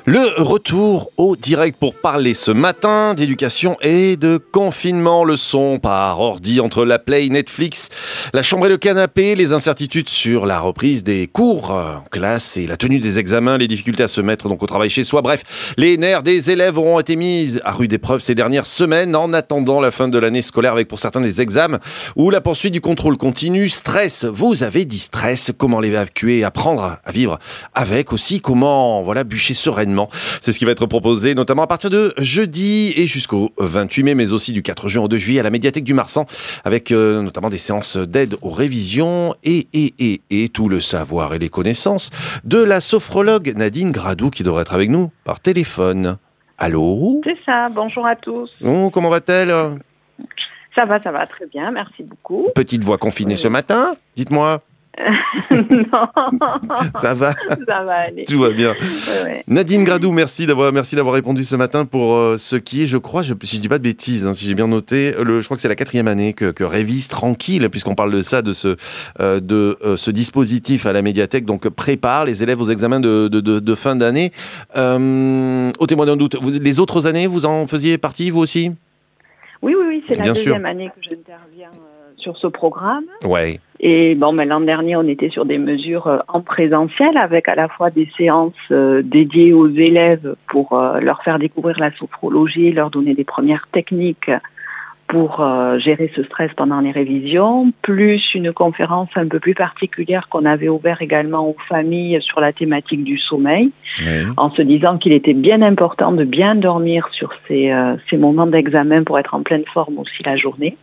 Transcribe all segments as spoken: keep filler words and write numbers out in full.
Le retour au direct pour parler ce matin d'éducation et de confinement. Le son par ordi entre la Play, Netflix, la chambre et le canapé, les incertitudes sur la reprise des cours en classe et la tenue des examens, les difficultés à se mettre donc au travail chez soi. Bref, les nerfs des élèves auront été mis à rude épreuve ces dernières semaines en attendant la fin de l'année scolaire avec pour certains des examens ou la poursuite du contrôle continu. Stress, vous avez dit stress, comment l'évacuer, apprendre à vivre avec aussi, comment voilà bûcher sereinement. C'est ce qui va être proposé notamment à partir de jeudi et jusqu'au vingt-huit mai, mais aussi du quatre juin au deux juillet à la médiathèque du Marsan, avec euh, notamment des séances d'aide aux révisions et, et, et, et tout le savoir et les connaissances de la sophrologue Nadine Gradou qui devrait être avec nous par téléphone. Allô ? C'est ça, bonjour à tous. Oh, comment va-t-elle ? Ça va, ça va, très bien, merci beaucoup. Petite voix confinée oui. ce matin, dites-moi. Non. Ça va. Ça va aller. Tout va bien. Ouais, ouais. Nadine Gradou, merci d'avoir, merci d'avoir répondu ce matin pour euh, ce qui est, je crois, je, si je dis pas de bêtises, hein, si j'ai bien noté, le, je crois que c'est la quatrième année que, que Révise Tranquille, puisqu'on parle de ça, de ce, euh, de euh, ce dispositif à la médiathèque, donc prépare les élèves aux examens de, de, de, de fin d'année. Euh, au témoin d'un doute, vous, les autres années, vous en faisiez partie, vous aussi ? Oui, oui, oui, c'est bien la deuxième sûr. année que j'interviens euh, sur ce programme. Ouais. Et bon, mais l'an dernier, on était sur des mesures euh, en présentiel avec à la fois des séances euh, dédiées aux élèves pour euh, leur faire découvrir la sophrologie, leur donner des premières techniques pour euh, gérer ce stress pendant les révisions, plus une conférence un peu plus particulière qu'on avait ouverte également aux familles sur la thématique du sommeil, Oui. en se disant qu'il était bien important de bien dormir sur ces, euh, ces moments d'examen pour être en pleine forme aussi la journée.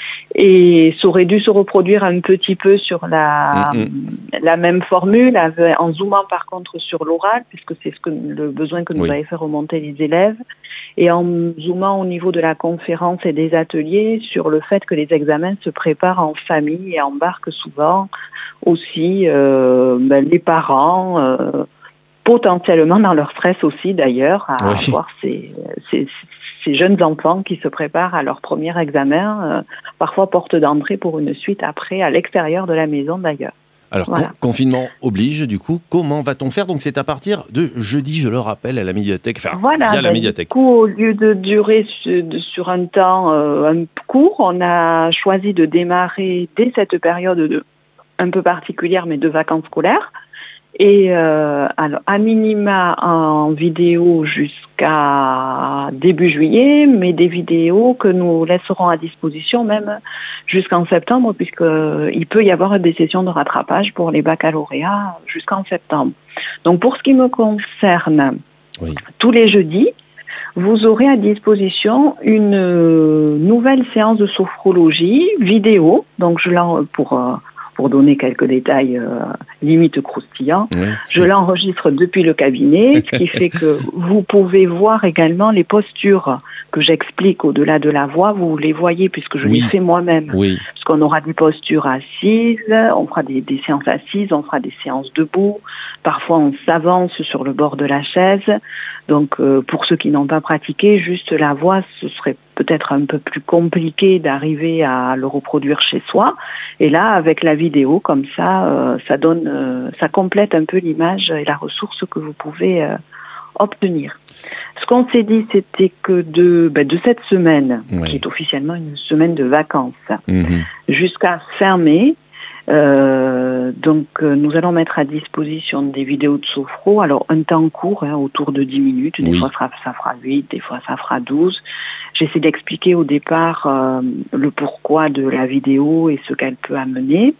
Et ça aurait dû se reproduire un petit peu sur la, mm-hmm. la même formule, en zoomant par contre sur l'oral, puisque c'est ce que, le besoin que nous oui. avaient fait remonter les élèves, et en zoomant au niveau de la conférence et des ateliers sur le fait que les examens se préparent en famille et embarquent souvent aussi euh, ben, les parents, euh, potentiellement dans leur stress aussi d'ailleurs, à oui. avoir ces, ces, ces jeunes enfants qui se préparent à leur premier examen, euh, parfois porte d'entrée pour une suite après à l'extérieur de la maison d'ailleurs. Alors, voilà. con- confinement oblige, du coup, comment va-t-on faire ? Donc, c'est à partir de jeudi, je le rappelle, à la médiathèque, enfin, voilà, via la ben, médiathèque. Du coup, au lieu de durer sur, de, sur un temps euh, un court, on a choisi de démarrer dès cette période de, un peu particulière, mais de vacances scolaires. Et euh, alors, à minima en vidéo jusqu'à début juillet, mais des vidéos que nous laisserons à disposition même jusqu'en septembre, puisqu'il peut y avoir des sessions de rattrapage pour les baccalauréats jusqu'en septembre. Donc pour ce qui me concerne, oui. tous les jeudis, vous aurez à disposition une nouvelle séance de sophrologie vidéo, donc je l'en pour... Euh, pour donner quelques détails euh, limite croustillants. Oui, je l'enregistre depuis le cabinet, ce qui fait que vous pouvez voir également les postures que j'explique au-delà de la voix, vous les voyez puisque je oui. les fais moi-même. Oui. Parce qu'on aura des postures assises, on fera des, des séances assises, on fera des séances debout, parfois on s'avance sur le bord de la chaise. Donc euh, pour ceux qui n'ont pas pratiqué, juste la voix, ce serait peut-être un peu plus compliqué d'arriver à le reproduire chez soi. Et là, avec la vidéo, comme ça, euh, ça donne, euh, ça complète un peu l'image et la ressource que vous pouvez euh, obtenir. Ce qu'on s'est dit, c'était que de, ben, de cette semaine, oui. qui est officiellement une semaine de vacances, mm-hmm. jusqu'à fin mai, Euh, donc euh, nous allons mettre à disposition des vidéos de sophro, alors un temps court, hein, autour de dix minutes, des oui. fois ça, ça fera huit, des fois ça fera douze. J'essaie d'expliquer au départ euh, le pourquoi de la vidéo et ce qu'elle peut amener.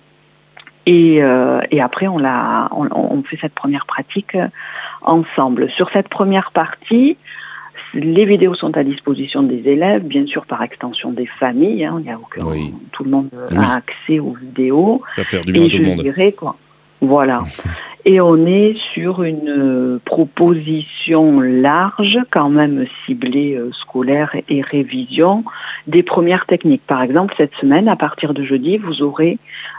Et, euh, et après on, la, on, on fait cette première pratique ensemble. Sur cette première partie, les vidéos sont à disposition des élèves, bien sûr par extension des familles. Hein, il y a aucun, oui. Tout le monde oui. a accès aux vidéos. Ça va faire du bien et à tout je le monde. Dirais, quoi, voilà. Et on est sur une proposition large, quand même ciblée euh, scolaire et révision, des premières techniques. Par exemple, cette semaine, à partir de jeudi, vous aurez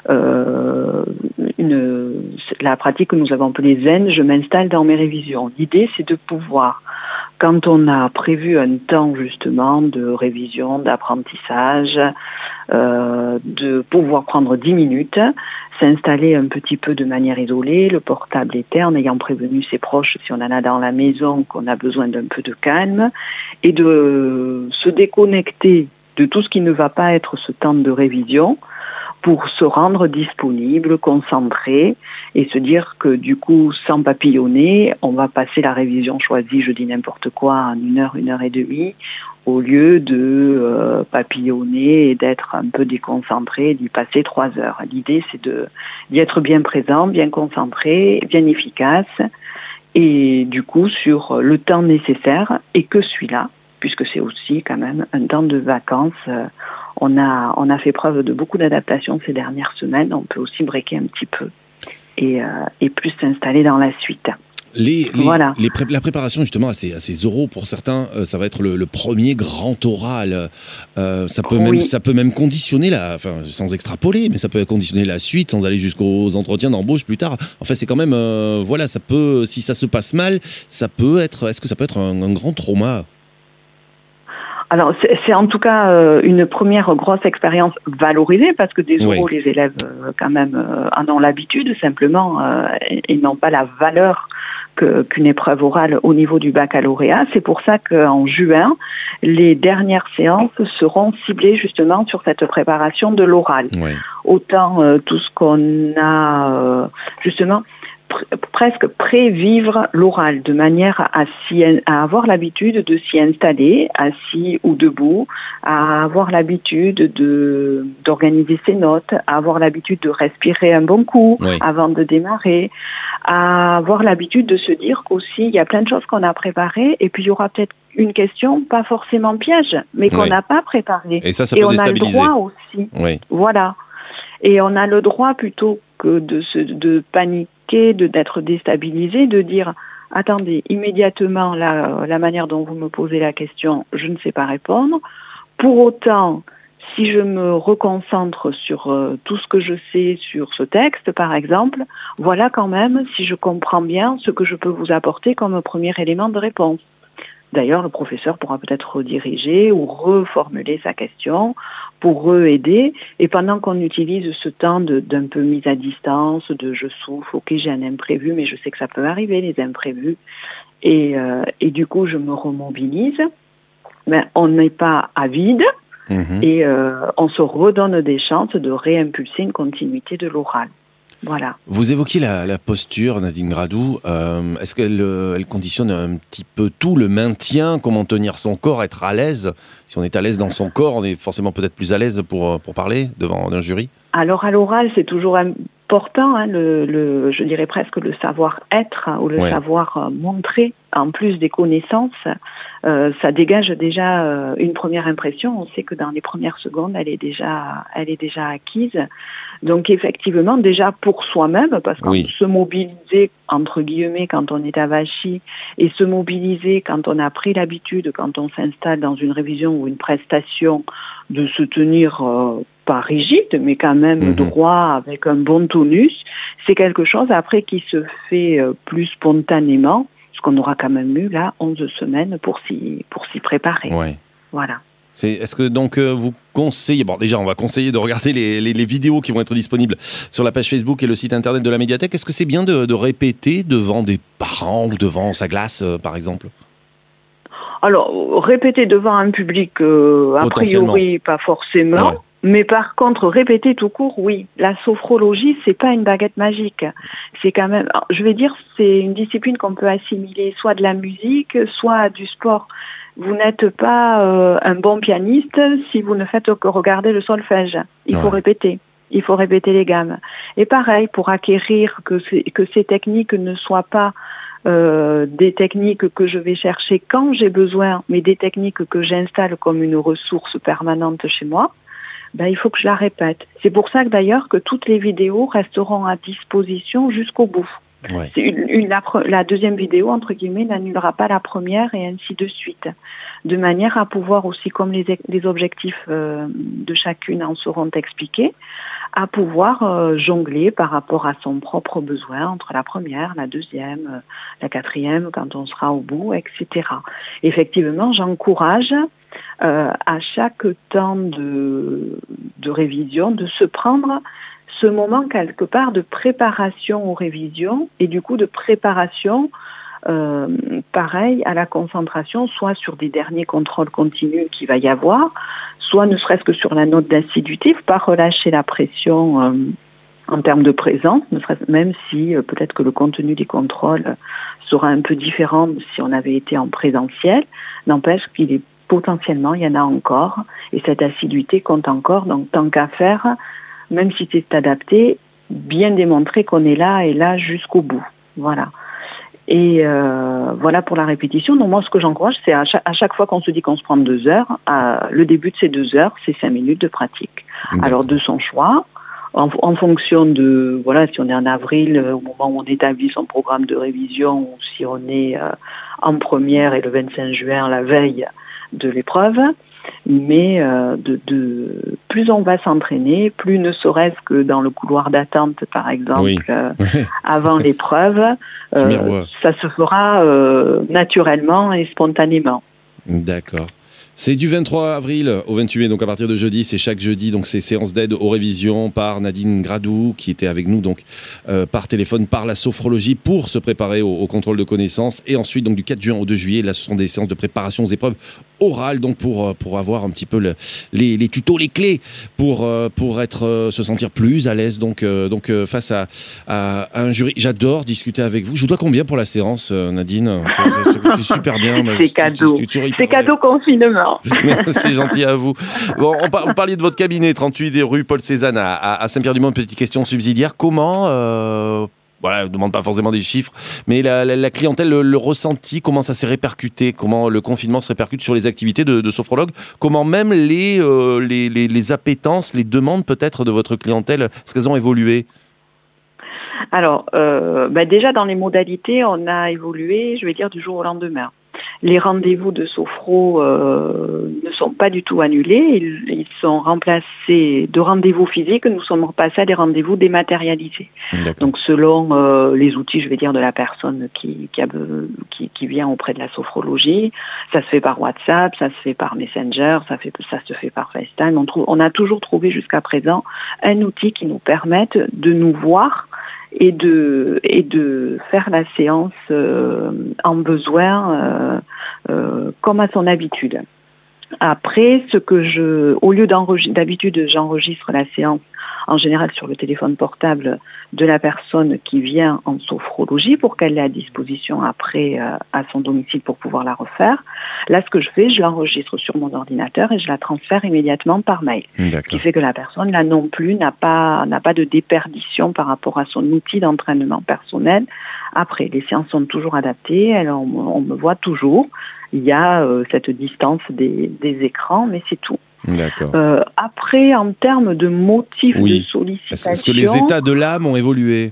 euh, une, la pratique que nous avons appelée Zen, je m'installe dans mes révisions. L'idée, c'est de pouvoir, quand on a prévu un temps justement de révision, d'apprentissage, euh, de pouvoir prendre dix minutes, s'installer un petit peu de manière isolée, le portable éteint, en ayant prévenu ses proches si on en a dans la maison qu'on a besoin d'un peu de calme, et de se déconnecter de tout ce qui ne va pas être ce temps de révision pour se rendre disponible, concentré et se dire que du coup, sans papillonner, on va passer la révision choisie, je dis n'importe quoi, en une heure, une heure et demie, au lieu de euh, papillonner et d'être un peu déconcentré, d'y passer trois heures. L'idée, c'est de, d'y être bien présent, bien concentré, bien efficace, et du coup, sur le temps nécessaire, et que celui-là, puisque c'est aussi quand même un temps de vacances. Euh, on a, on a fait preuve de beaucoup d'adaptation ces dernières semaines. On peut aussi breaker un petit peu et, euh, et plus s'installer dans la suite. Les, les, voilà. les pré- la préparation justement à ces, à ces oraux, pour certains, euh, ça va être le, le premier grand oral. Euh, ça peut Oui. même, ça peut même conditionner la, enfin sans extrapoler, mais ça peut conditionner la suite, sans aller jusqu'aux entretiens d'embauche plus tard. En fait, c'est quand même, euh, voilà, ça peut, si ça se passe mal, ça peut être. Est-ce que ça peut être un, un grand trauma? Alors, c'est, c'est en tout cas euh, une première grosse expérience valorisée parce que des oraux, oui. les élèves euh, quand même euh, en ont l'habitude simplement euh, et n'ont pas la valeur que, qu'une épreuve orale au niveau du baccalauréat. C'est pour ça qu'en juin, les dernières séances seront ciblées justement sur cette préparation de l'oral. Oui. Autant euh, tout ce qu'on a euh, justement... presque prévivre l'oral de manière à, s'y, à avoir l'habitude de s'y installer, assis ou debout, à avoir l'habitude de, d'organiser ses notes, à avoir l'habitude de respirer un bon coup oui. avant de démarrer, à avoir l'habitude de se dire qu'aussi il y a plein de choses qu'on a préparées et puis il y aura peut-être une question, pas forcément piège, mais qu'on n'a oui. pas préparée. Et ça, ça et peut on déstabiliser. A le droit aussi. Oui. Voilà. Et on a le droit plutôt que de, se, de paniquer, de, d'être déstabilisé, de dire « Attendez, immédiatement, la, la manière dont vous me posez la question, je ne sais pas répondre. Pour autant, si je me reconcentre sur euh, tout ce que je sais sur ce texte, par exemple, voilà quand même, si je comprends bien, ce que je peux vous apporter comme premier élément de réponse. » D'ailleurs, le professeur pourra peut-être rediriger ou reformuler sa question pour re-aider. Et pendant qu'on utilise ce temps de, d'un peu mise à distance, de je souffle, ok, j'ai un imprévu, mais je sais que ça peut arriver, les imprévus. Et, euh, et du coup, je me remobilise. Ben, on n'est pas à vide mmh. et euh, on se redonne des chances de réimpulser une continuité de l'oral. Voilà. Vous évoquiez la, la posture, Nadine Gradou. Euh, est-ce qu'elle elle conditionne un petit peu tout, le maintien, comment tenir son corps, être à l'aise? Si on est à l'aise dans son corps, on est forcément peut-être plus à l'aise pour, pour parler devant un jury? Alors à l'oral, c'est toujours important, hein, le, le, je dirais presque le savoir-être hein, ou le ouais. savoir euh, montrer, en plus des connaissances. Euh, ça dégage déjà euh, une première impression. On sait que dans les premières secondes, elle est déjà, elle est déjà acquise. Donc effectivement, déjà pour soi-même, parce que oui. se mobiliser, entre guillemets, quand on est à Vachy, et se mobiliser quand on a pris l'habitude, quand on s'installe dans une révision ou une prestation, de se tenir euh, pas rigide, mais quand même mmh. droit, avec un bon tonus, c'est quelque chose après qui se fait euh, plus spontanément, parce qu'on aura quand même eu là onze semaines pour s'y, pour s'y préparer. Ouais. Voilà. C'est, est-ce que donc euh, vous conseillez, bon déjà on va conseiller de regarder les, les, les vidéos qui vont être disponibles sur la page Facebook et le site internet de la médiathèque. Est-ce que c'est bien de, de répéter devant des parents ou devant sa classe euh, par exemple? Alors répéter devant un public euh, a priori pas forcément, ouais. mais par contre répéter tout court, oui. La sophrologie c'est pas une baguette magique, c'est quand même, je vais dire c'est une discipline qu'on peut assimiler soit de la musique, soit à du sport. Vous n'êtes pas euh, un bon pianiste si vous ne faites que regarder le solfège. Il ouais. faut répéter. Il faut répéter les gammes. Et pareil, pour acquérir que, que ces techniques ne soient pas euh, des techniques que je vais chercher quand j'ai besoin, mais des techniques que j'installe comme une ressource permanente chez moi, ben, il faut que je la répète. C'est pour ça que d'ailleurs que toutes les vidéos resteront à disposition jusqu'au bout. Ouais. C'est une, une, la, la deuxième vidéo, entre guillemets, n'annulera pas la première et ainsi de suite. De manière à pouvoir aussi, comme les, les objectifs euh, de chacune en seront expliqués, à pouvoir euh, jongler par rapport à son propre besoin entre la première, la deuxième, euh, la quatrième, quand on sera au bout, et cetera. Effectivement, j'encourage euh, à chaque temps de, de révision de se prendre ce moment quelque part de préparation aux révisions et du coup de préparation Euh, pareil à la concentration, soit sur des derniers contrôles continus qu'il va y avoir, soit ne serait-ce que sur la note d'assiduité, pas relâcher la pression euh, en termes de présence, ne serait-ce, même si euh, peut-être que le contenu des contrôles sera un peu différent si on avait été en présentiel, n'empêche qu'il est potentiellement, il y en a encore, et cette assiduité compte encore, donc tant qu'à faire, même si c'est adapté, bien démontrer qu'on est là et là jusqu'au bout. Voilà. Et euh, voilà pour la répétition. Donc moi, ce que j'encourage, c'est à chaque, à chaque fois qu'on se dit qu'on se prend deux heures, à, le début de ces deux heures, c'est cinq minutes de pratique. D'accord. Alors de son choix, en, en fonction de, voilà, si on est en avril, au moment où on établit son programme de révision, ou si on est euh, en première et le vingt-cinq juin, la veille de l'épreuve, mais euh, de, de plus on va s'entraîner, plus ne serait-ce que dans le couloir d'attente, par exemple, oui. euh, avant l'épreuve, euh, ça se fera euh, naturellement et spontanément. D'accord. C'est du vingt-trois avril au vingt-huit mai, donc à partir de jeudi, c'est chaque jeudi, donc c'est séance d'aide aux révisions par Nadine Gradou, qui était avec nous donc euh, par téléphone, par la sophrologie, pour se préparer au, au contrôle de connaissances. Et ensuite, donc du quatre juin au deux juillet, là, ce sont des séances de préparation aux épreuves orales, donc pour pour avoir un petit peu le, les, les tutos, les clés pour pour être euh, se sentir plus à l'aise, donc euh, donc euh, face à, à, à un jury. J'adore discuter avec vous. Je vous dois combien pour la séance, Nadine? C'est, c'est, c'est super bien. C'est cadeau. Tu, tu, tu c'est cadeau confinement. C'est gentil à vous. Bon, on par, vous parliez de votre cabinet, trente-huit rue Paul Cézanne à, à, à Saint-Pierre-du-Mont. Petite question subsidiaire. Comment, euh, voilà, je ne demande pas forcément des chiffres, mais la, la, la clientèle, le, le ressenti, comment ça s'est répercuté? Comment le confinement se répercute sur les activités de, de sophrologue? Comment même les, euh, les, les, les appétences, les demandes peut-être de votre clientèle, est-ce qu'elles ont évolué? Alors, euh, bah déjà dans les modalités, on a évolué, je vais dire, du jour au lendemain. Les rendez-vous de sophro euh, ne sont pas du tout annulés, ils, ils sont remplacés de rendez-vous physiques, nous sommes repassés à des rendez-vous dématérialisés. D'accord. Donc selon euh, les outils, je vais dire, de la personne qui, qui, a, qui, qui vient auprès de la sophrologie, ça se fait par WhatsApp, ça se fait par Messenger, ça, fait, ça se fait par FaceTime. On, trouve, on a toujours trouvé jusqu'à présent un outil qui nous permette de nous voir et de, et de faire la séance euh, en besoin euh, euh, comme à son habitude. Après, ce que je, au lieu d'enregistrer, d'habitude j'enregistre la séance en général sur le téléphone portable de la personne qui vient en sophrologie pour qu'elle l'ait à disposition après euh, à son domicile pour pouvoir la refaire. Là, ce que je fais, je l'enregistre sur mon ordinateur et je la transfère immédiatement par mail. D'accord. Ce qui fait que la personne, là non plus, n'a pas, n'a pas de déperdition par rapport à son outil d'entraînement personnel. Après, les séances sont toujours adaptées, elles, on, on me voit toujours. Il y a euh, cette distance des, des écrans, mais c'est tout. D'accord. Euh, après, en termes de motifs oui. de sollicitation... Est-ce que les états de l'âme ont évolué?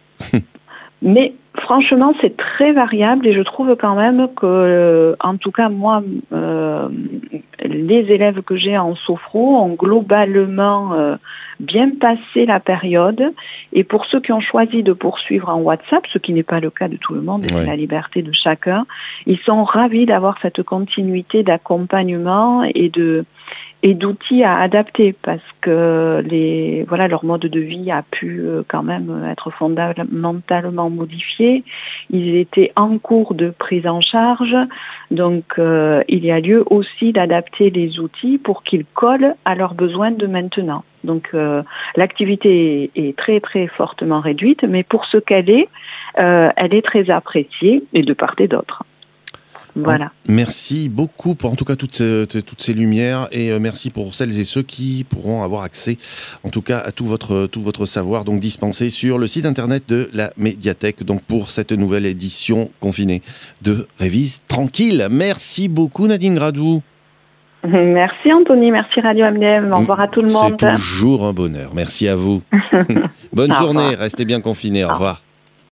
Mais franchement, c'est très variable et je trouve quand même que, euh, en tout cas, moi, euh, les élèves que j'ai en sophro ont globalement euh, bien passé la période. Et pour ceux qui ont choisi de poursuivre en WhatsApp, ce qui n'est pas le cas de tout le monde, ouais. C'est la liberté de chacun, ils sont ravis d'avoir cette continuité d'accompagnement et de... et d'outils à adapter parce que les, voilà, leur mode de vie a pu quand même être fondamentalement modifié. Ils étaient en cours de prise en charge, donc euh, il y a lieu aussi d'adapter les outils pour qu'ils collent à leurs besoins de maintenant. Donc euh, l'activité est très très fortement réduite, mais pour ce qu'elle est, euh, elle est très appréciée et de part et d'autre. Voilà. Merci beaucoup pour en tout cas toutes ces, toutes ces lumières et merci pour celles et ceux qui pourront avoir accès en tout cas à tout votre, tout votre savoir donc dispensé sur le site internet de la médiathèque donc pour cette nouvelle édition confinée de Révise Tranquille. Merci beaucoup Nadine Gradou. Merci Anthony, merci Radio M D M, au revoir à tout le monde. C'est toujours un bonheur, merci à vous. Bonne journée, restez bien confinés, au revoir.